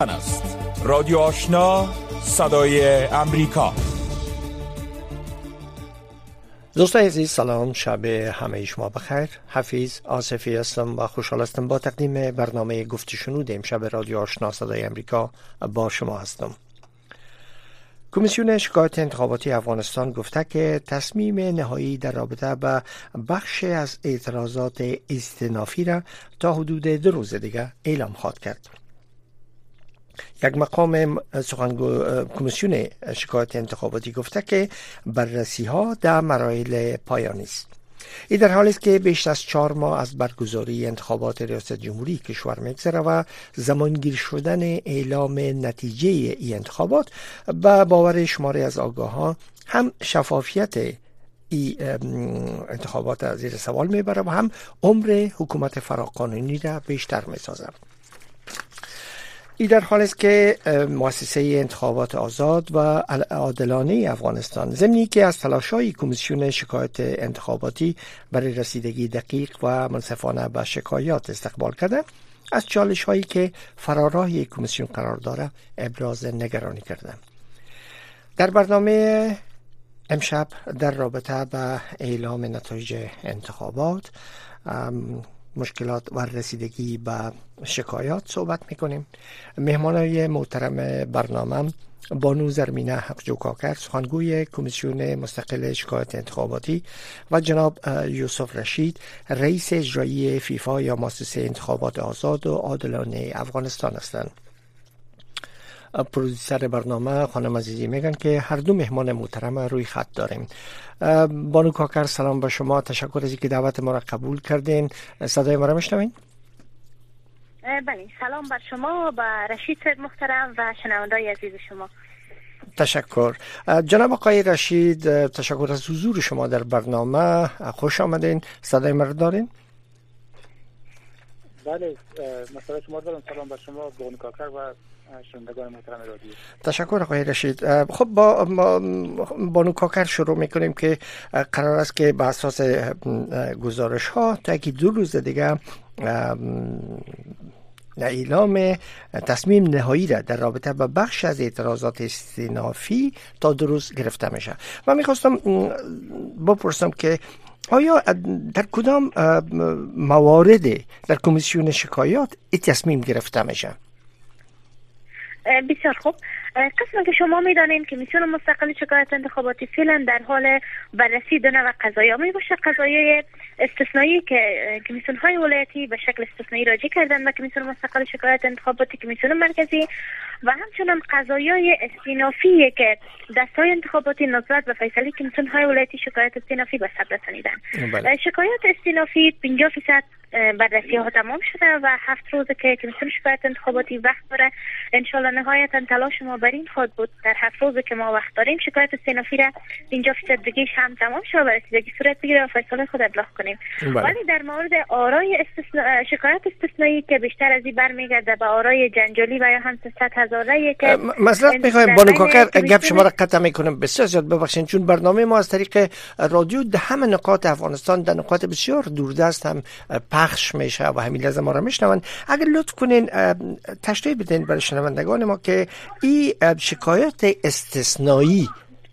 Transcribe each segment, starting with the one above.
است رادیو آشنا صدای امریکا. دوستان عزیز سلام، شب همه شما بخیر. حفیظ آصفی هستم و خوشحال هستم با تقدیم برنامه گفت و شنود امشب رادیو آشنا صدای امریکا با شما هستم. کمیسیون شکایت انتخاباتی افغانستان گفته که تصمیم نهایی در رابطه با بخش از اعتراضات استئنافی را تا حدود 2 روز دیگر اعلام خواهد کرد. یک مقام سخنگوی کمیسیون شکایت انتخاباتی گفته که بررسی ها در مراحل پایانی است. این در حالی است که بیش از 4 ماه از برگزاری انتخابات ریاست جمهوری کشور میگذره و زمانگیر شدن اعلام نتیجه این انتخابات به باور شماری از آگاهان هم شفافیت این انتخابات زیر سوال میبره و هم عمر حکومت فراقانونی را بیشتر میسازه. این در حال است که مؤسسه انتخابات آزاد و عادلانه افغانستان ضمنی که از تلاش‌های کمیسیون شکایت انتخاباتی برای رسیدگی دقیق و منصفانه به شکایات استقبال کرده، از چالش‌هایی که فراراه کمیسیون قرار داره ابراز نگرانی کرده. در برنامه امشب در رابطه با اعلام نتایج انتخابات، مشکلات و رسیدگی به شکایات صحبت میکنیم. مهمانای محترم برنامه بانو زرمینه حقجو کاکر، سخنگوی کمیسیون مستقل شکایت انتخاباتی، و جناب یوسف رشید، رئیس اجرایی فیفا یا مؤسسه انتخابات آزاد و عادلانه افغانستان هستند. پرودوسر برنامه خانم عزیزی میگن که هر دو مهمان محترم روی خط داریم. بانو کاکر سلام با شما، تشکر از اینکه دعوت ما را قبول کردین. صدای ما را میشنوین؟ بله، سلام بر شما، با رشید صاحب محترم و شنوندای عزیز شما. تشکر. جناب آقای رشید، تشکر از حضور شما در برنامه، خوش آمدین. صدای ما را دارین؟ بله، مسئله شما دارم. سلام بر شما بانو کاکر و شنوندگان محترم رادیو. تشکر آقای رشید. خب با بانو کاکر شروع میکنیم که قرار است که به اساس گزارش ها تا 2 روز دیگه اعلام تصمیم نهایی را در رابطه با بخش از اعتراضات استئنافی تا 2 روز گرفته میشه. و میخواستم بپرسم که آیا در کدام موارد در کمیسیون شکایات این تصمیم گرفته میشه؟ بسیار خوب. قسمی که شما میدانید که کمیسیون مستقل شکایت انتخاباتی فعلا در حال بررسی 2 نوع قضایا می باشه. قضایای استثنایی که کمیسیون های ولایتی به شکل استثنایی راجع کردن به کمیسیون مستقل شکایت انتخاباتی، کمیسیون مرکزی، و همچنین قضایای استئنافی که دستهای انتخاباتی نظارت و فیصله کمیسیون های ولایتی شکایت استئنافی به ثبت رسانیدن. شکایات استئنافی 50% بررسی ها تمام شده و 7 روز که کمیسیون شکایت انتخاباتی وقت داره. ان شاء الله نهایتا تلاش ما بر این خواهد بود در 7 روز که ما وقت داریم شکایت استئنافی را 50% دیگه هم تمام شده و رسیدگی صورت بگیره و فیصله خود ابلاغ کنیم. ولی در مورد آرای شکایت استثنایی که بیشتر از این برمیگرده به آرای جنجالی و یا هم 300,000 رای که معذرت میخوایم بانو کاکر، گپ شما را قطع میکنم، بسیار زیاد ببخشید، چون برنامه ما از طریق رادیو در همه نقاط افغانستان در نقاط بسیار دوردست هم پخش میشه و همین لحظه ما را میشنون. اگر لطف کنین تشریح بدین برای شنوندگان ما که این شکایت استثنایی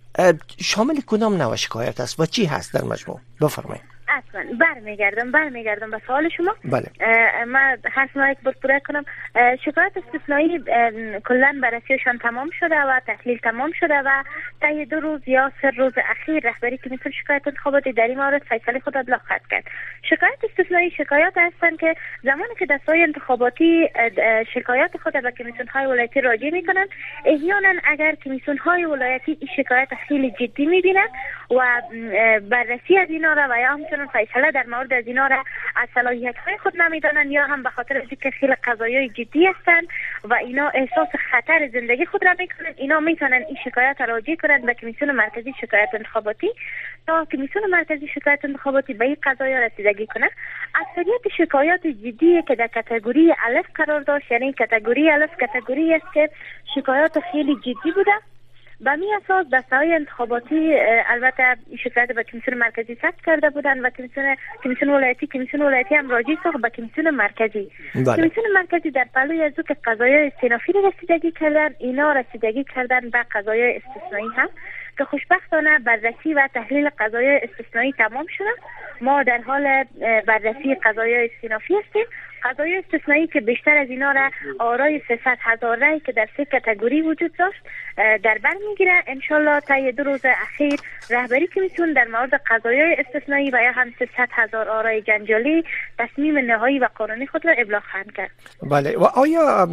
شامل کدام نوع شکایت است و چی هست در مجموع؟ بفرمایید. اصلا برمیگردم به سوال شما. بله. من حسنا یک بار پوره کنم. شکایت استثنایی کلا بررسیشان تمام شده و تحلیل تمام شده و طی 2 روز یا 3 روز اخیر رهبری کمیسیون شکایت انتخاباتی در این مورد فیصله خود ابلاغ خواهد کرد. شکایت استثنایی شکایات هستند که زمانی که دستهای انتخاباتی شکایات خود به کمیسیون های ولایتی راجع میکنن، احیانا اگر کمیسیون های ولایتی این شکایت خیلی جدی میبینن و بررسی از اینا را و یا همچنین فیصله در مورد از اینا را از صلاحیت های خود نمیدانن یا هم به خاطر اینکه خیلی قضایای جدی هستند و اینا احساس خطر زندگی خود را میکنن، اینا میتونن این شکایت را راجع کنند به کمیسیون مرکزی شکایت انتخاباتی تا کمیسیون مرکزی شکایت انتخاباتی به این قضایا رسیدگی کنه. اکثریت شکایات جدی که در کاتگوری الف قرار داشت، یعنی کاتگوری الف کاتگوری است که شکایات خیلی جدی بوده به می اساس دسته‌های انتخاباتی البته این شکایت به کمیسیون مرکزی ثبت کرده بودند و کمیسیون ولایتی هم راجع ساخت به کمیسیون مرکزی. کمیسیون مرکزی در پلوی از که قضایای استینافی رسیدگی کردن، اینا رسیدگی کردن به قضایای استثنایی هم که خوشبختانه بررسی و تحلیل قضایای استثنایی تمام شده. ما در حال بررسی قضایای استینافی هستیم. قضایای استثنایی که بیشتر از اینا را آرای 300,000 رای که در 3 کاتگوری وجود داشت در بر میگیره. انشالله طی 2 روز اخیر رهبری کمیسیون در مورد قضایای استثنایی و یا هم 300,000 آرای جنجالی تصمیم نهایی و قانونی خود را ابلاغ خواهند کرد. بله. و آیا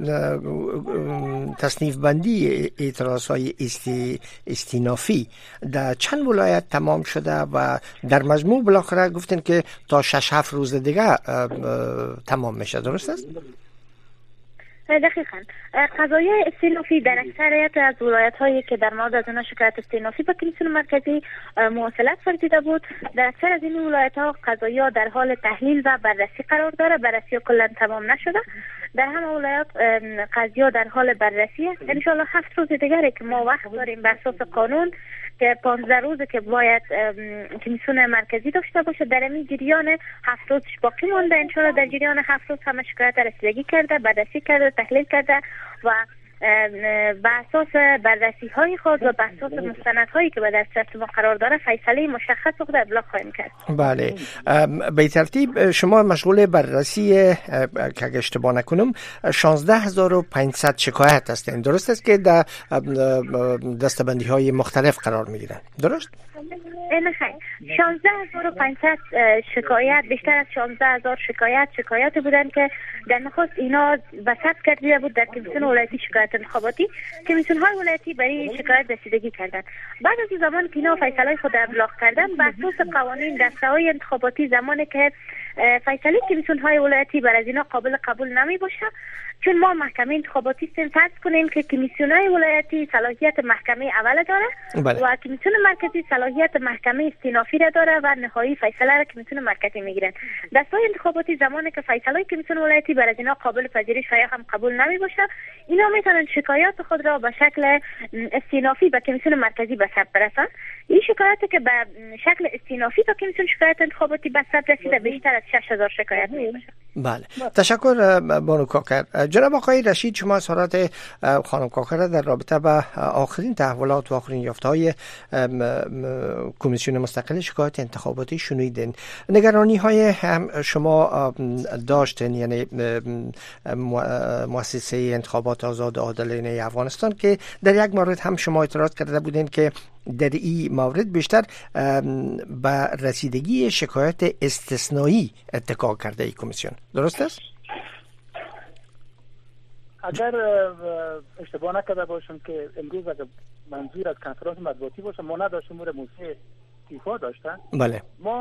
تصنیف بندی اعتراضهای استینافی در چند ولایت تمام شده و در مجموع بالاخره گفتن که تا 6-7 روز دیگه تمام میشه، درست است؟ دقیقاً. قضایای استینافی در اکثریت از ولایت‌هایی که در مورد از اونها شکایت استینافی به کمیسیون مرکزی مواصلت فرستیده بود، در اکثر از این ولایت‌ها قضایا در حال تحلیل و بررسی قرار داره. بررسی کلا تمام نشده. در همه ولایات قضایا در حال بررسی است. ان شاءالله 7 روز دیگه که ما وقت داریم بر اساس قانون که 15 روزه که باید کمیسیون مرکزی داشته باشه. در این جریان 7 روزش باقی مونده. ان شاءالله در جریان 7 روز همه شکایت رسیدگی کرده، بررسی کرده، تحلیل کرده و بر اساس بررسی های خود و بر اساس مستندهایی که به دست ما قرار داره فیصله مشخص خود ابلاغ خواهیم کرد. بله. به ترتیب شما مشغول بررسی که اشتباه نکنم 16,500 شکایت هستین، درست است که در دستبندی های مختلف قرار میگیرن، درست؟ نه خیر. 16,500 شکایت، بیشتر از 16,000 شکایت بودن که در نخست اینا به ثبت کرده بود در کمیسیون ولایتی شکایت انتخاباتی. کمیسیون های ولایتی برای شکایت رسیدگی کردن. بعد از زمان که اینا فیصله خود ابلاغ کردن بر اساس قوانین دسته‌های انتخاباتی، زمانی که فیصله کمیسیون های ولایتی بر از اینا قابل قبول نمی باشه، چون ما محکمه انتخاباتی هستیم، فرض کنیم که کمیسیون های ولایتی صلاحیت محکمه اول داره و کمیسیون مرکزی صلاحیت محکمه استینافی را داره و نهایی فیصله را کمیسیون مرکزی میگیرن. دسته‌های انتخاباتی زمانی که فیصله کمیسیون ولایتی بر از اینا قابل پذیرش یا هم قبول نمی باشه، اینا میتونن شکایات خود را به شکل استینافی به کمیسیون مرکزی به ثبت برسن. این شکایاتی که به شکل استینافی به کمیسیون شکایت انتخاباتی به ثبت رسیده بیشتر از 6,000 شکایت میشه. بله. تشکر بانو کاکر. جناب آقای رشید، شما اظهارات خانم کاکر در رابطه با آخرین تحولات و آخرین یافته‌های کمیسیون مستقل شکایت انتخاباتی شنیدین. نگرانی های هم شما داشتین، یعنی مؤسسه انتخابات آزاد و عادلانه افغانستان که در یک مورد هم شما اعتراض کرده بودین که در این مورد بیشتر به رسیدگی شکایت استثنایی اتکا کرده ای کمیسیون، درست است؟ اگر اشتباه نکرده باشم که امروز اگر منظور از کنفرانس مطبوعاتی باشه، ما نداشتیم مورد موسیقی تیفا داشتن. بله.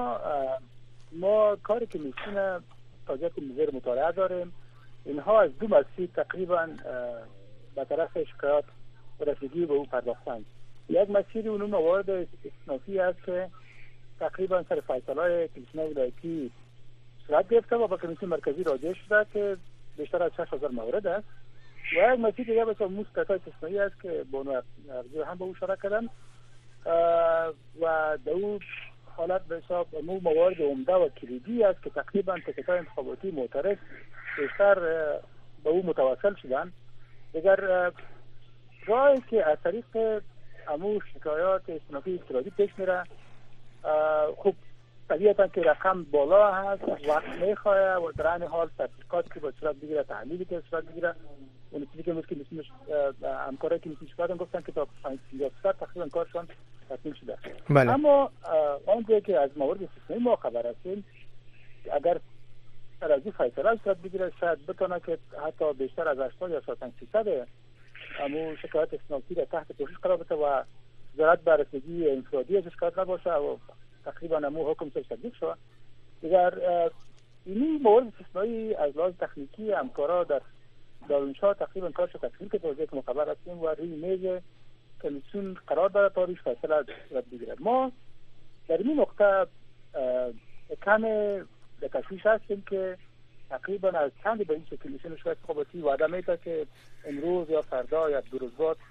ما کاری که میشینه تاجت مزیر مطالعه داریم. اینها از 2 مسیر تقریبا به طرف شکایات رسیدگی به او پرداختند. یک مسیر اون موارد استثنایی است که تقریبا سر فیصله کمیسیون ولایتی صورت گرفته و با کمیسیون مرکزی راجع شده که بیشتر از 6,000 مورد است. و یک مسیر دیگه بسیار مستقل استثنایی است که با ارزی هم به او اشاره کردن و در او حالت به حساب موارد عمده و کلیدی است که تقریبا تکتای انتخاباتی معترض بیشتر به او متوسل شدن. دیگر راهی که از طریق امور شکایات استنافی افتراضی پیش میره، خوب طبیعتا که رقم بالا هست، وقت میخواه و در این حال تحقیقات که با صورت بگیره، تحلیلی که صورت بگیره. اون چیزی که مثل همکارایی که مثل شکایت گفتن که تا 50% تقریبا کارشان تکمیل شده. بله. اما آنجایی که از موارد استثنایی ما خبر هستیم، اگر ترازی فیصله صورت بگیره شاید بتونه که حتی بیشتر از 80 یا 85% امو شکایت استثنایی را تحت پوشش قرار بده و ضرورت بر رسیدگی انفرادی از شکایت نباشه و تقریبا امو حکم تطبیق شود. دیگر این موارد استثنایی از لحاظ تکنیکی همکارا در دارونشاه تقریبا کارش تکمیل که توضیح که مخبر هستیم و روی میز کمیسیون قرار داره تا روش فیصله صورت بگیرد. ما در این نقطه کم به تشویش هستیم که تقریبا از چند به این کمیسیون شکایت انتخاباتی وعده میده که امروز یا فردا یا 2 روز بعد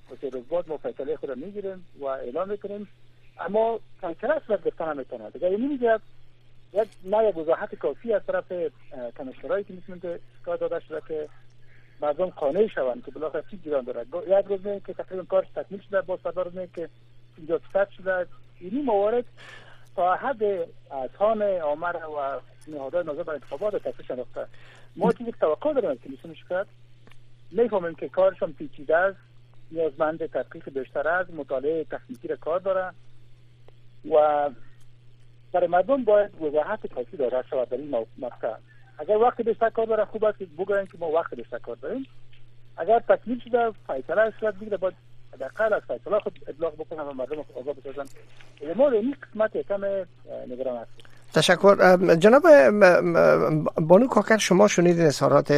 و 3 روز بعد ما فیصله خود را میگیریم و اعلام میکنیم. اما فیصله صورت گرفتن نمیتونه. اگر این میگه یک وضاحت کافی از طرف کمیشنرایی که مثل شکایت داده شده که مردم قانع شوند که بالاخره چی جریان داره. یک روز میگه که تقریبا کارش تکمیل شده، باز فردا روز میگه که اینجا ثبت شده. این موارد تا حد اذهان عامه و نهادهای ناظر بر انتخابات تشویش انداخته. ما چیزی که توقع داریم که میتونه شکایت میفهمیم که کارشون پیچیده است، نیازمند تحقیق بیشتر است، مطالعه تکنیکی را کار داره و برای مردم باید وضاحت کافی داده شود در این مقطع. اگر وقت بیشتر کار داره خوب است که بگوییم که ما وقت بیشتر کار داریم. اگر تکمیل شده فیصله صورت بگیره باید حداقل از فیصله خود ابلاغ بکنن و مردم آگاه بسازن. ما در این قسمت کم نگران هستیم. تشکر. جناب بانو کاکر، شما شنیدین اظهارات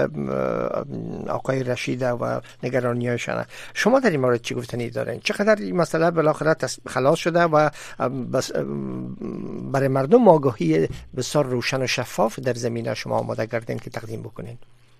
آقای رشید و نگرانی‌هایشان. شما در این مورد چی گفتنی دارین؟ چقدر این مسئله بالاخره خلاص شده و برای مردم آگاهی بسیار روشن و شفاف در زمینه شما آماده کردین که تقدیم بکنین؟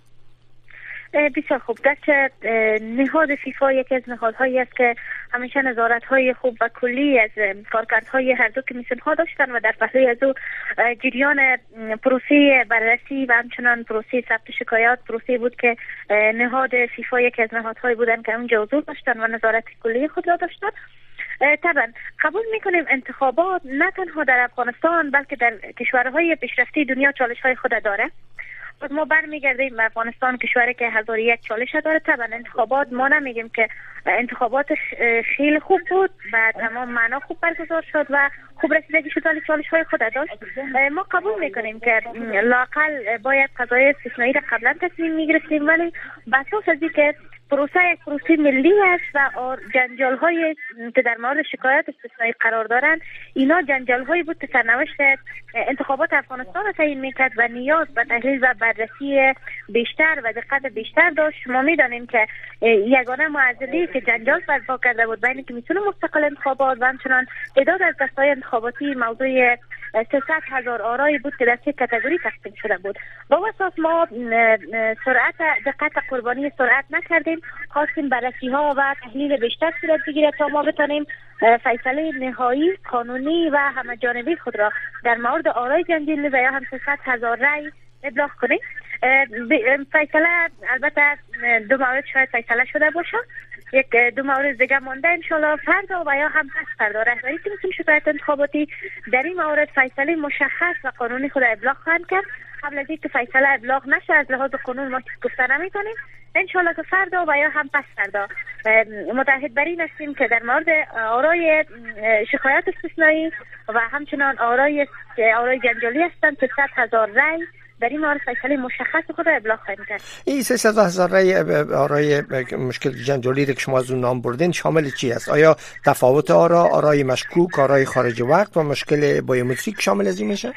بسیار خوب. گرچه نهاد فیفا یکی از نهادهایی است که همیشه نظارت‌های خوب و کلی از کارکردهای هر دو کمیسیون‌ها داشتن و در پهلوی از او جریان پروسه بررسی و همچنان پروسه ثبت شکایات پروسه بود که نهاد فیفا یکی از نهادهایی بودن که اونجا حضور داشتن و نظارت کلی خود را داشتن. طبعا قبول میکنیم انتخابات نه تنها در افغانستان بلکه در کشورهای پیشرفته دنیا چالش‌های خود داره. ما برمیگردیم به افغانستان، کشوری که 1001 چالش داره. طبعا انتخابات ما نمیگیم که انتخابات خیلی خوب بود و تمام معنا خوب برگزار شد و خوب رسیدگی شد ولی چالش های خود داشت. ما قبول میکنیم که لااقل باید قضای استثنایی را قبلا تصمیم میگرفتیم، ولی بساس از اینکه پروسه ملی است و جنجال های که در مورد شکایت استثنایی قرار دارند، اینا جنجال هایی بود که سرنوشت انتخابات افغانستان را تعیین میکرد و نیاز به تحلیل و بررسی بیشتر و دقت بیشتر داشت. ما میدانیم که یگانه معضلی که جنجال برپا کرده بود بین کمیسیون مستقل انتخابات و همچنان تعداد از دسته‌های انتخاباتی موضوع 300,000 آرایی بود که در 3 کاتگوری تقسیم شده بود. با اساس ما دقت قربانی سرعت نکردیم، خواستیم بررسی ها و تحلیل بیشتر صورت بگیره تا ما بتونیم فیصله نهایی قانونی و همه جانبی خود را در مورد آرای جنجالی و یا هم 300,000 رای ابلاغ کنیم. فیصله البته 2 مورد شاید فیصله شده باشه، 2 مورد دیگه مونده انشالله فردا و یا هم پس فردا رهبری کمیسیون شکایت انتخاباتی در این مورد فیصله مشخص و قانونی خود ابلاغ خواهند کرد. قبل از اینکه فیصله ابلاغ نشه از لحاظ قانون ما گفته نمی‌کنیم. انشالله که فردا و یا هم پس فردا متعهد بر این هستیم که در مورد آرای شکایت استثنایی و همچنان آرای جنجالی هستند 300,000 رای در این مورد فیصله مشخص خود ابلاغ خواهیم کرد. این 300,000 رای آرای مشکل جنجالی که شما از اون نام بردین شامل چی است؟ آیا تفاوت آرای مشکوک، آرای خارج وقت و مشکل بایومتریک شامل از این میشه؟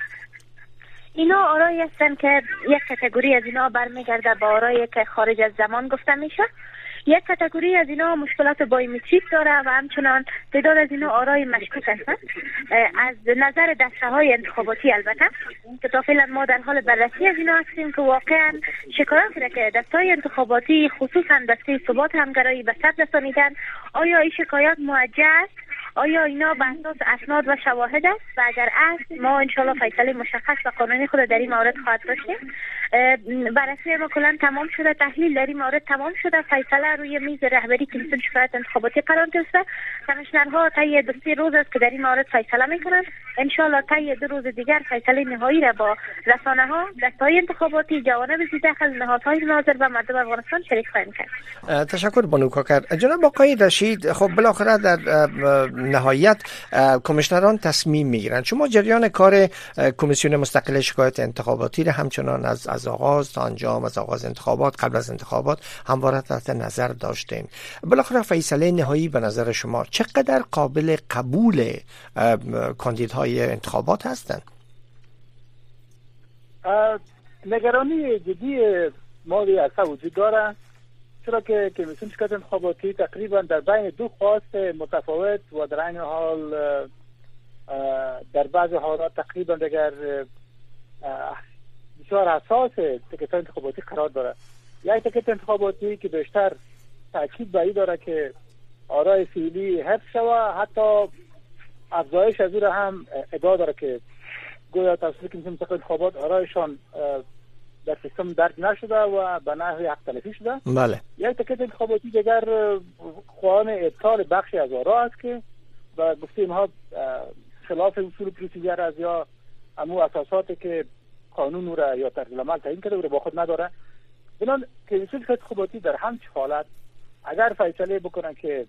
اینا آرایی هستن که یک کاتگوری از اینا برمیگرده به آرایی که خارج از زمان گفته میشه. یک کاتگوری از اینا مشکلات بایومتریک داره و همچنان تعداد از اینا آرای مشکوک هستند. از نظر دسته‌های انتخاباتی البته که تا فعلا ما در حال بررسی از اینا هستیم که واقعا شکایاتی را که دسته‌های انتخاباتی خصوصا دسته ثبات همگرایی به ثبت رسانیدن، آیا این شکایات موجه است؟ آیا اینا به اساس اسناد و شواهد است؟ و اگر است ما انشالله فیصله مشخص و قانونی خود در این مورد خواهد داشتیم. بررسی ما کلا تمام شده، تحلیل در این مورد تمام شده، فیصله روی میز رهبری کمیسیون شکایت انتخاباتی قرار گرفته. کمیشنرها طی 2 روز است که در این مورد فیصله میکنند. انشالله طی 2 روز دیگر فیصله نهایی را با رسانه‌ها، دسته‌های انتخاباتی، جوانب ذی‌دخل، نهادهای ناظر و مردم افغانستان شریک خواهیم کرد. تشکر بانو کاکر. جناب آقای رشید، خب بالاخره در نهایت کمیشنران تصمیم میگیرن. شما جریان کار کمیسیون مستقل شکایت انتخاباتی را همچنان از آغاز تا انجام، از آغاز انتخابات، قبل از انتخابات همواره تحت نظر داشتین. بالاخره فیصله نهایی به نظر شما چقدر قابل قبول کاندیدهای انتخابات هستند؟ نگرانی جدی ما در وجود داره، چرا که کمیسیون شکایت انتخاباتی تقریبا در بین 2 خواست متفاوت و در این حال در بعض حالات تقریبا دیگر بسیار حساس تکت انتخاباتی قرار داره. یک تکت انتخاباتی که بیشتر تاکید به این داره که آرای فعلی حفظ شود، حتی افزایش از او را هم ادعا داره که گویا توسط کمیسیون مستقل انتخابات آرایشان در سیستم درج نشده و به نحو حق تلفی شده. بله. یک تکت انتخاباتی دیگر خواهان ابطال بخشی از آرا است که و گفته اینها خلاف اصول پروسیجر از یا امو اساساتی که قانون را یا طرز العمل تعیین کرده او را با خود نداره. بنابراین کمیسیون انتخاباتی در همچین حالت اگر فیصله بکنن که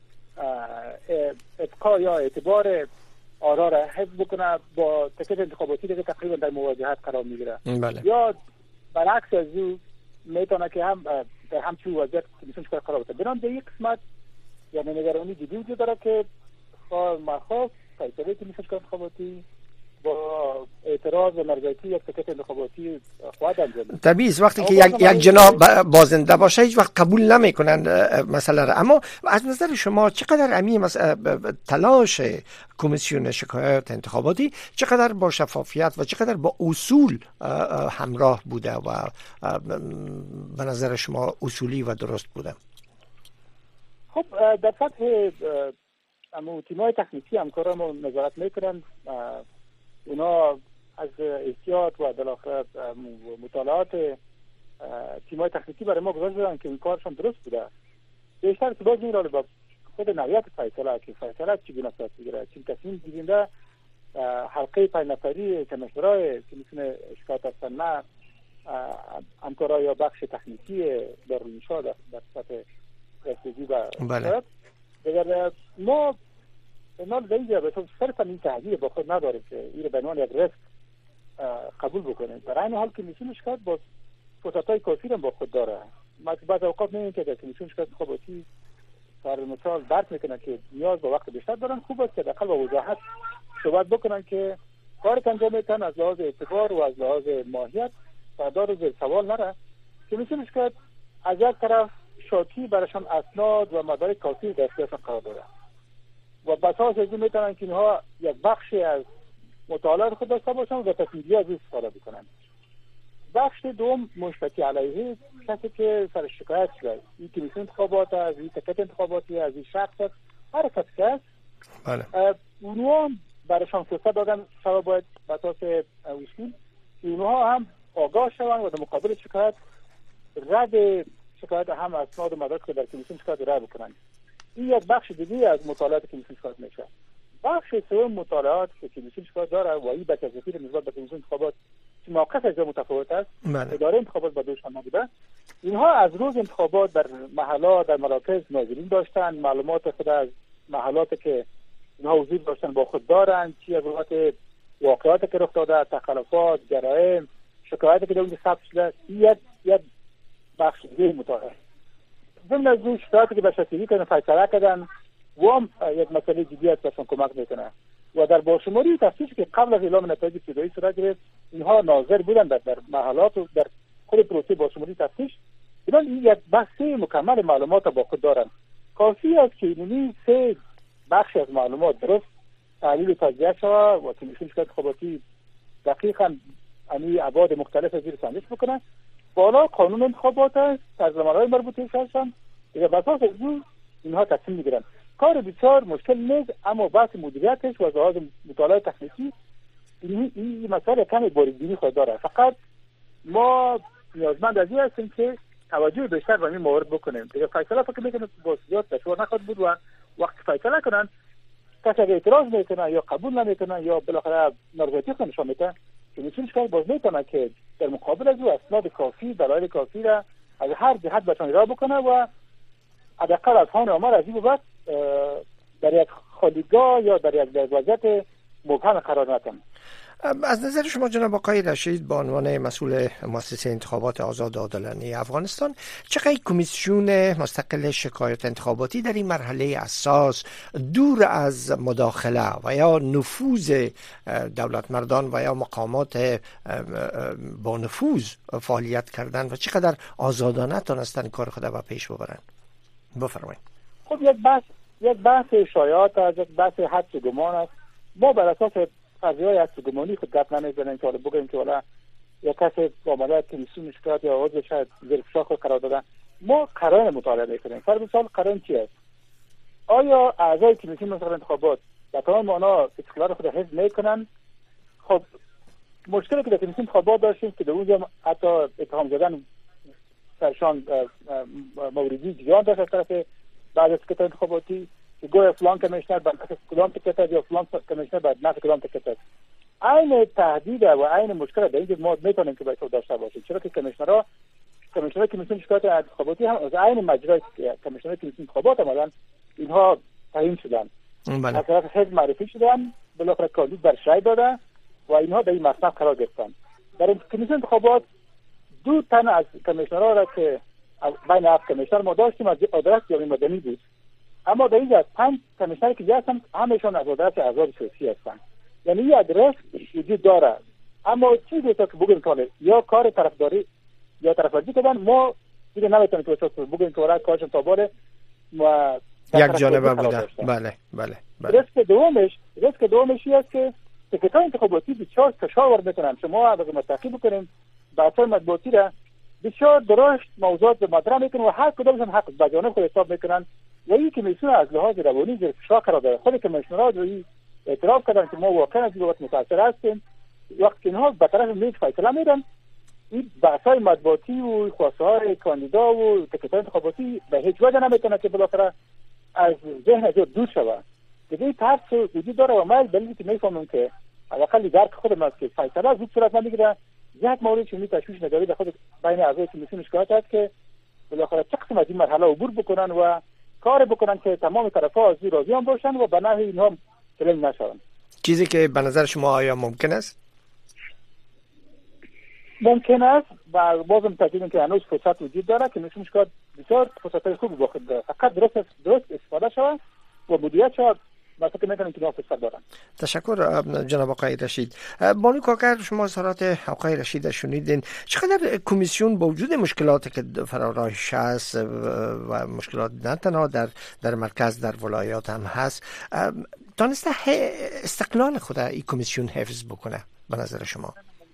ابقا یا اعتبار آرا را حفظ بکنه با تکت انتخاباتی دیگه تقریبا در مواجهت قرار میگیره. بله. یا برعکس از او میتونه که هم در همچین وضعیت کمیسیون قرار بده. بنابراین در یک قسمت یعنی نگرانی جدی وجود داره که مخاف فیصله کمیسیون انتخاباتی با اعتراض و مرجعیتی یک تکت انتخاباتی خواهد انجام داد. طبیعی است وقتی که یک جناح بازنده باشه هیچ وقت قبول نمیکنن مسئله را. اما از نظر شما چقدر امی تلاش کمیسیون شکایات انتخاباتی چقدر با شفافیت و چقدر با اصول همراه بوده و به نظر شما اصولی و درست بوده؟ خب در سطح تیم‌های تکنیکی همکارانو نظارت میکنن. اونا از احتیاط و بالاخره مطالعات تیم‌های تکنیکی برای ما گزارش دادن که این کارشون درست بوده. بیشتر ارتباط می‌داره با خود نوعیت فیصله که فیصله چگونه صورت می‌گیره. چون تصمیم گیرنده حلقه 5 نفری که مشورای که میتونه شکایت هستن نه همکارا یا بخش تکنیکی دارالانشا در سطح رسیدگی و بله. اگر ما نال دیگه به صرف این تحلیل با خود نداره که این به عنوان یک رسک قبول بکنه. در این حال که کمیسیون شکایت با فرصت‌های کافی هم با خود داره. بعضی اوقات می‌بینید که در کمیسیون شکایت انتخاباتی برای مثال درک میکنن که نیاز به وقت بیشتر دارن. خوب است که داخل با وضاحت صحبت بکنن که کار انجام میدن از لحاظ اعتبار و از لحاظ ماهیت فردا زیر سوال نره. کمیسیون شکایت از یک طرف شاکی برایشان اسناد و مدارک کافی در دسترس قرار داره و بساس از این میتونن که اینها یک بخشی از مطالعات خود داشته باشن و تصمیم‌گیری از این استفاده بکنن. بخش دوم مشتکی علیه کسی که سر شکایت شده، این کمیسیون انتخابات از این تکت انتخاباتی از این شخص است، هر کسی که است بله. اونها برایشان فرصت دادن شما باید بساس اصول اونها هم آگاه شوند و در مقابل شکایت رد شکایت هم اسناد و مدارک که در کمیسیون شکایت رد بکنن. این یک بخش دیگه از مطالعات کمیسیون شکایت میشه. بخش سوم مطالعات که کمیسیون شکایت داره و این بچه‌زفیر نسبت به کمیسیون انتخابات که موقف از متفاوت است. اداره انتخابات با دوشان نبوده. اینها از روز انتخابات در محلات در مراکز ناظرین داشتن، معلومات خود از محلات که اینها حضور داشتن با خود دارن، چی از روات واقعات که رخ داده، تخلفات، جرایم، شکایاتی که در اونجا ثبت شده، یک بخش دیگه مطالعه. ضمن از اون شکایاتی که بشکلی کنن فیصله کردن و هم یک مسئله جدی است که کمک میکنه و در باشماری تفتیشی که قبل از اعلام نتایج ابتدایی صورت گرفت اینها ناظر بودن در محلات و در خود پروسه باشماری تفتیش. این یک بحث مکمل معلومات با خود دارن. کافی است که اینی سه بخش از معلومات درست تحلیل و تجزیه شود و کمیسیون شکایت انتخاباتی دقیقاً همین ابعاد مختلف از زیر سنجش بکنن. بالا قانون انتخابات است، سازمان‌های مربوطه هستند. دیگه بساس از اینها تصمیم میگیرن. کار بسیار مشکل نیست، اما بحث مدیریتش و از لحاظ مطالعه تکنیکی این مسئله کمی باریک‌بینی خود داره. فقط ما نیازمند از این هستیم که توجه بیشتر به این موارد بکنیم. دیگه فیصله فکر میکنم با زیاد دشوار نخواهد بود و وقتی فیصله کنن کسی اگه اعتراض میکنه یا قبول نمیکنه یا بالاخره نارضایتی خود نشون میده که میتونه باز میتونه که در مقابل از او اسناد کافی دلایل کافی را از هر جهت بهشون ارائه بکنه و حداقل از هان عمر از این بعد در یک خالیگاه یا در یک وضعیت مبهم قرار ندن. از نظر شما جناب آقای رشید به عنوان مسئول مؤسسه انتخابات آزاد و عادلانه افغانستان چقدر کمیسیون مستقل شکایت انتخاباتی در این مرحله اساس دور از مداخله و یا نفوذ دولت مردان و یا مقامات با نفوذ فعالیت کردن و چقدر آزادانه تونستن کار خود را پیش ببرن؟ بفرمایید. خب یک بحث شایعات است، یک بحث حدس و گمان است. ما بر اساس قضیه‌های حدس و گمانی خود گپ نمیزنیم که حالا بگیم که والا یک کسی با مدت کمیسیون شکایت یا عضو شاید زیر فشار قرار دادن. ما قرار مطالعه میکنیم. فرض مثال قرار چی است؟ آیا اعضای کمیسیون منتخب انتخابات در تمام معنا استقلال خود حفظ میکنن؟ خب مشکلی که در کمیسیون انتخابات داشتیم که در اونجا حتی اتهام زدن سرشان موردی جریان داشت از طرف بعض از سکرتر انتخاباتی که گویا فلان کمیشنر بر نفع کدام تکت است یا فلان کمیشنر بر نفع کدام تکت است. عین تهدید و عین مشکل در اینجا ما میتونیم که باید داشته باشیم، چرا که کمیشنرها کمیسیون شکایت انتخاباتی هم از عین مجرای کمیشنر کمیسیون انتخابات عملاً اینها تعیین شدن، از طرف حزب معرفی شدن، بالاخره کاندید بر رای داده و اینها در این مصنف قرار گرفتن. در این کمیسیون انتخابات 2 تن از کمیشنرها را که بین 7 کمیشنر ما داشتیم از عدالت جامعه مدنی بود، اما در اینجا 5 کمیشنر که هستن همشون از عدالت احزاب سیاسی هستن. یعنی یک رفت وجود داره، اما چیزی که بگیم که یا کار طرفداری یا طرفداری کردن، ما دیگه نمیتونیم که بگیم که برای کارشون تاباره و یک جانبه بوده. بله. رسک دومش است که سکرتر انتخاباتی بسیار فشار وارد میکنن. شما اگه متحقیق بکنیم بحث‌های مطبوعاتی را بسیار درشت موضوعات به مطرح میکنن و هر کدامشون حق به جانب خود حساب میکنن و این کمیسیون از لحاظ روانی زیر فشار قرار داره. خود کمیشنرها روی اعتراف کردن که ما واقعا از این بابت متاثر هستیم. وقتی اینها به طرف میز فیصله میدن، این بحث‌های مطبوعاتی و خواسته‌های کاندیدا و سکرتر انتخاباتی به هیچ وجه نمیتونه که بالاخره از ذهن از دور شود. دیگه ترس وجود داره و ما دلیلی که میفهمم که حداقل درک خودم است که فیصله زود صورت نمیگیره. یک مورد که تشویش نداری در خود بین اعضای کمیسیون شکایت است که بالاخره چه قسم از این مرحله عبور بکنن و کار بکنن که تمام طرف‌ها از این راضی هم باشن و به نحوی اینها کلیم نشون. چیزی که به نظر شما آیا ممکن است؟ ممکن است و بازم تاکید که هنوز فرصت وجود داره که کمیسیون شکایت بسیار فرصت خوبی با خود داره، فقط درست استفاده شود و مدیریت شود. مثلا میگن که فرصت دارن. تشکر جناب آقای رشید. بانو کاکر، شما اظهارات آقای رشید شنیدین. چقدر کمیسیون با وجود مشکلاتی که فراراش هست و مشکلات نه تنها در مرکز در ولایات هم هست، تانسته استقلال خود این کمیسیون حفظ بکنه به نظر شما؟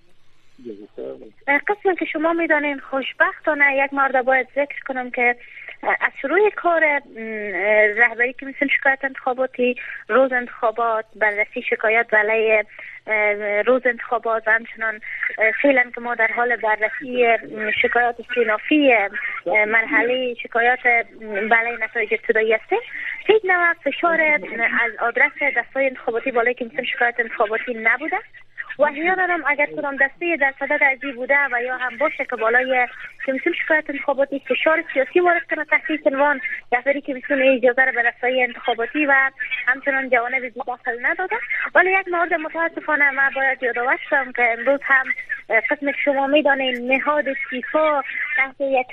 قسمی که شما میدانین خوشبختانه یک مورد باید ذکر کنم که از شروع کار رهبری کمیسیون شکایت انتخاباتی، روز انتخابات، بررسی شکایت علیه روز انتخابات و همچنان فعلا که ما در حال بررسی شکایات استینافی مرحله شکایات بالای نتایج ابتدایی هستیم، هیچ نوع فشار از آدرس دستای انتخاباتی بالای کمیسیون شکایت انتخاباتی نبوده و احیانا هم اگر کدام دسته در صدد ازی بوده و یا هم باشه که بالای کمیسیون شکایت انتخاباتی فشار سیاسی وارد کنه تحت عنوان رهبری کمیسیون اجازه را به رسانه‌های انتخاباتی و همچنان جوانب داخل نداده. ولی یک مورد متاسفانه ما باید یادآور شم که امروز هم قسم که شما میدانید نهاد فیفا تحت یک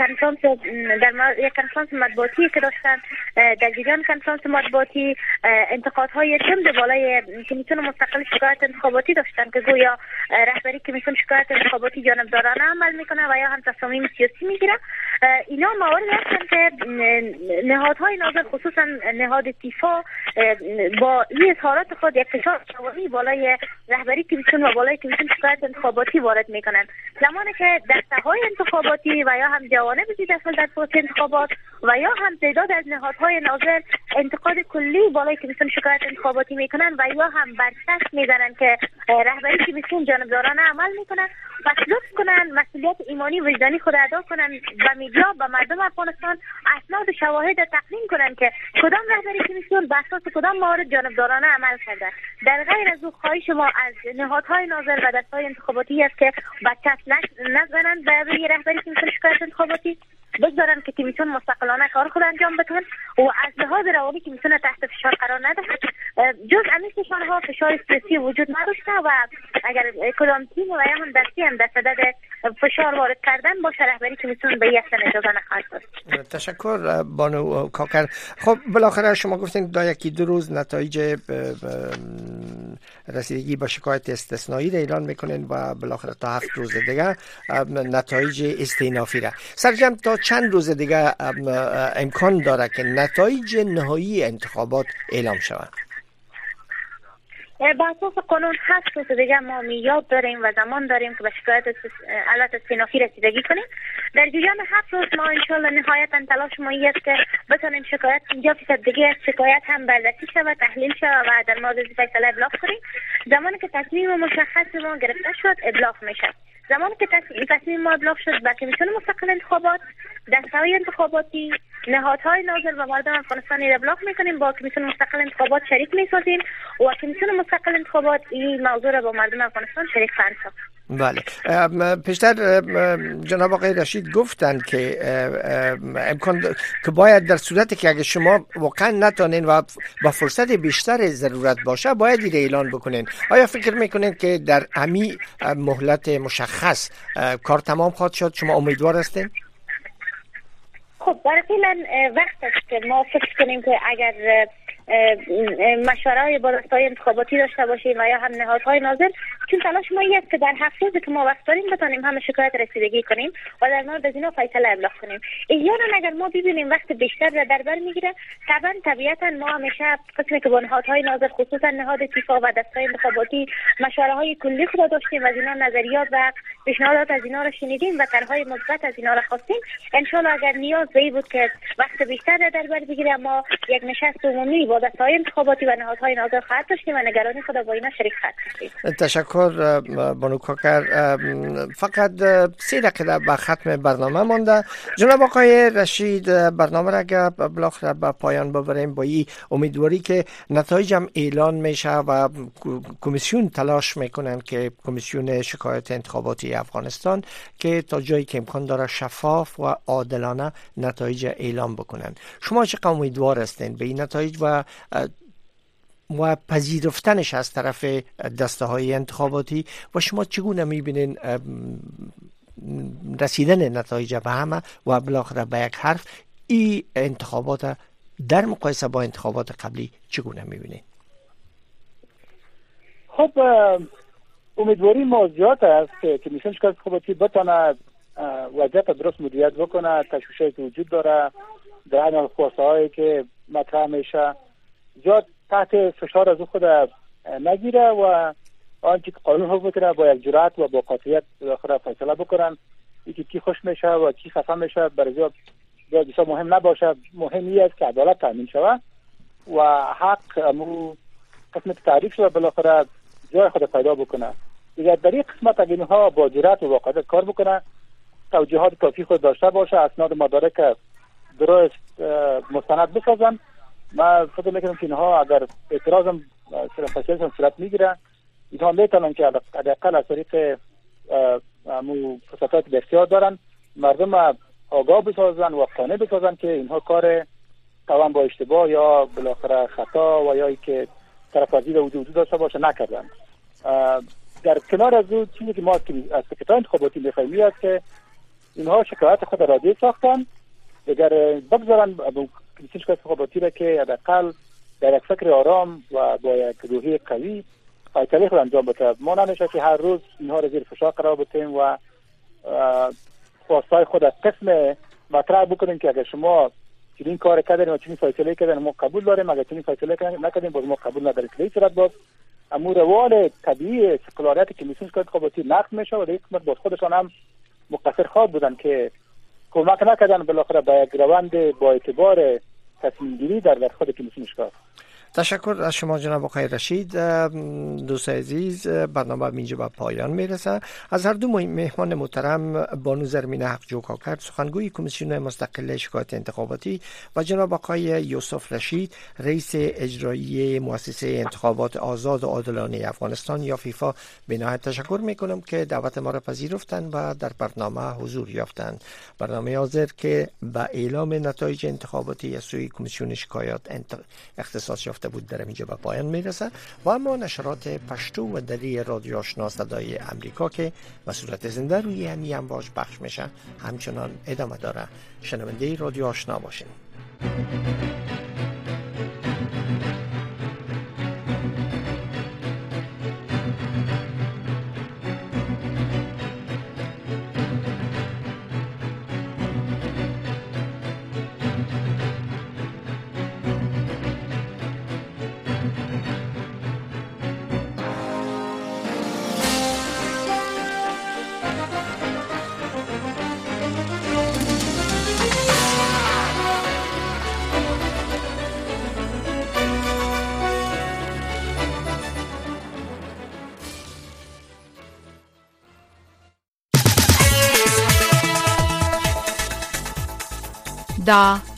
کنفرانس مطبوعاتی که داشتن در جریان کنفرانس مطبوعاتی انتقادهای تند بالای کمیسیون مستقل شکایت انتخاباتی داشتن که گویا رهبری کمیسیون شکایت انتخاباتی جانبدارانه عمل میکنه و یا هم تصامیم سیاسی میگیره. اینا موارد هستن که نهادهای ناظر خصوصا نهاد فیفا با این اظهارات خود یک فشار روانی بالای رهبری کمیسیون و بالای کمیسیون شکایت انتخاباتی وارد میکنن، زمانی که دسته‌های انتخاباتی و یا هم جوانب داخل در پروسه انتخابات و یا هم تعداد از نهادهای ناظر انتقاد کلی بالای کمیسیون شکایت انتخاباتی میکنن و یا هم برچسب میزنن که رهبری کمیسیون جانبدارانه عمل میکنن و لطف کنن مسئولیت ایمانی وجدانی خود ادا کنن و میدیا و مردم افغانستان اسناد و شواهد تقدیم کنن که کدام رهبری کمیسیون به اساس کدام موارد جانبدارانه عمل کرده. در غیر از او خواهش ما از نهادهای ناظر و دسته‌های انتخاباتی است که برچسب نزنند به رهبری کمیسیون شکایت انتخاباتی، بگذارن که کمیسیون مستقلانه کار خود انجام بدهند و از لحاظ روانی کمیسیون تحت فشار قرار ندهند. جز همین فشارها فشار سیاسی وجود نداشته و اگر کدام تیم و یا هم دستی هم در صدد فشار وارد کردن باشه رهبری کمیسیون به یک سن اجازه نخواهد داد. تشکر بانو کاکر. خب بالاخره شما گفتین تا یکی دو روز نتایج رسیدگی با شکایت استثنایی را اعلان میکنین و بالاخره تا 7 روز دیگه نتایج استینافی را. سرجم تا چند روز دیگه امکان داره که نتایج نهایی انتخابات اعلام شود؟ به اساس قانون 7 روز دیگه ما میاد داریم و زمان داریم که به شکایت علت استینافی رسیدگی کنیم. در جریان 7 روز ما انشالله نهایتا تلاش ما است که بتونیم شکایت 50% دیگه از شکایت هم بررسی شود، تحلیل شود و در مورد فیصله ابلاغ کنیم. زمانی که تصمیم مشخص ما گرفته شد ابلاغ میشه. زمانی که تصمیم ما ابلاغ شد به کمیسیون مستقل انتخابات، دسته‌های انتخاباتی، نهادهای ناظر و مردم افغانستان ابلاغ میکنیم، با کمیسیون مستقل انتخابات شریک میسازیم و کمیسیون مستقل انتخابات این موضوع را با مردم افغانستان شریک خواهند ساخت. بله، پیشتر جناب آقای رشید گفتند که امکان که باید در صورتی که اگه شما واقعا نتونین و با فرصت بیشتر ضرورت باشه باید این اعلان بکنین. آیا فکر میکنین که در امی مهلت مشخص کار تمام خواهد شد؟ شما امیدوار هستین؟ خب برای فعلا وقت است که ما فکر کنیم که اگر مشوره‌های با دسته‌های انتخاباتی داشته باشیم و یا هم نهادهای ناظر، چون تلاش ما است که در 7 روزی که ما وقت داریم بتونیم همه شکایت رسیدگی کنیم و در مورد از اینا فیصله ابلاغ کنیم. احیانا اگر ما ببینیم وقت بیشتر در بر میگیره، طبیعتا ما همیشه قسمی که با نهادهای ناظر خصوصا نهاد دفاع و دسته‌های انتخاباتی مشوره‌های کلی خود داشتیم و از اینا نظریات و پیشنهادات از اینا را شنیدیم و طرح‌های مثبت از اینا را خواستیم. ان شاء الله اگر نیاز بود که وقت بیشتر در بر بگیره، ما یک نشست عمومی با دسته‌های انتخاباتی و نهادهای ناظر خواهد داشتیم و نگرانی خود با اینا شریک خواهد شدیم. تشکر بانو کاکر. فقط 3 دقیقه به ختم برنامه مانده. جناب آقای رشید، برنامه را اگر بالاخره به پایان ببریم با این امیدواری که نتایج هم اعلان میشه و کمیسیون تلاش میکنن که کمیسیون شکایت انتخاباتی افغانستان که تا جایی که امکان داره شفاف و عادلانه نتایج اعلام بکنن. شما چقدر امیدوار هستین به این نتایج و پذیرفتنش از طرف دسته‌های انتخاباتی و شما چگونه می‌بینین رسیدن نتایج به همه و بالاخره به یک حرف این انتخابات در مقایسه با انتخابات قبلی چگونه می‌بینین؟ خب امیدواری ما زیاد است که کمیسیون شکایت انتخاباتی بتونه وضعیت درست مدیریت بکنه. تشویشی که وجود داره در این خواسته‌هایی که مطرح میشه زیاد تحت فشار از خود نگیره و آنچه که قانون حکم میکنه با یک جرأت و با قاطعیت بالاخره فیصله بکنن. یکی کی خوش میشه و کی خفه میشه برای زیاد بسیار مهم نباشه. مهمی است که عدالت تامین شود و حق امو قسمت تعریف شده بالاخره جای خود پیدا بکنه. دیگر در این قسمت اگه اینها با جرأت و با قاطعیت کار بکنه، توجیهات کافی خود داشته باشه، اسناد مدارک درست مستند بسازن، ما فکر میکنم که اینها اگر اعتراضم فیصله صورت میگیره، اینها میتونن که حداقل از طریق فرصتات بسیار دارن مردم آگاه بسازن و قانع بسازن که اینها کار توان با اشتباه یا بالاخره خطا و یا ای که طرف‌بازی وجود داشته باشه نکردن. در کنار از اون چیزی که ما از سکرتریات انتخاباتی می‌خوایم است که اینها شکایت خود را رادیو ساختن، اگر بگذارن کمیسیون شکایت انتخاباتی را که حداقل در یک فکر آرام و با یک روحیه قوی فیصله خود انجام بده. ما نمیشه که هر روز اینها را زیر فشار قرار بدیم و خواستای خود از قسم مطرح بکنیم که اگر شما چنین کار کردین و چنین فیصله کردین ما قبول داریم، اگر چنین فیصله نکردین باز ما قبول نداریم. در این صورت باز امور روال طبیعی سکولریت کمیسیون شکایت انتخاباتی نقض میشه و در این قسمت باز خودشان هم مقصر خواهد بودن که کمک نکردن بالاخره به یک روند با اعتبار تصمیم گیری در خود کمیسیون شکایت. تشکر از شما جناب آقای رشید. دوست عزیز، برنامه اینجا به پایان میرسه. از هر دو مهمان محترم بانو زرمین حقجو کاکر سخنگوی کمیسیون مستقل شکایت انتخاباتی و جناب آقای یوسف رشید رئیس اجرایی مؤسسه انتخابات آزاد و عادلانه افغانستان یا فیفا به نهایت تشکر میکنم که دعوت ما را پذیرفتند و در برنامه حضور یافتند. برنامه حاضر که به اعلام نتایج انتخاباتی از سوی کمیسیون شکایات اختصاص یافته بود در اینجا به پایان میرسه و اما نشرات پشتو و دری رادیو آشنا صدای امریکا که به صورت زنده روی همین امواج پخش میشه همچنان ادامه داره. شنونده رادیو آشنا باشین. دا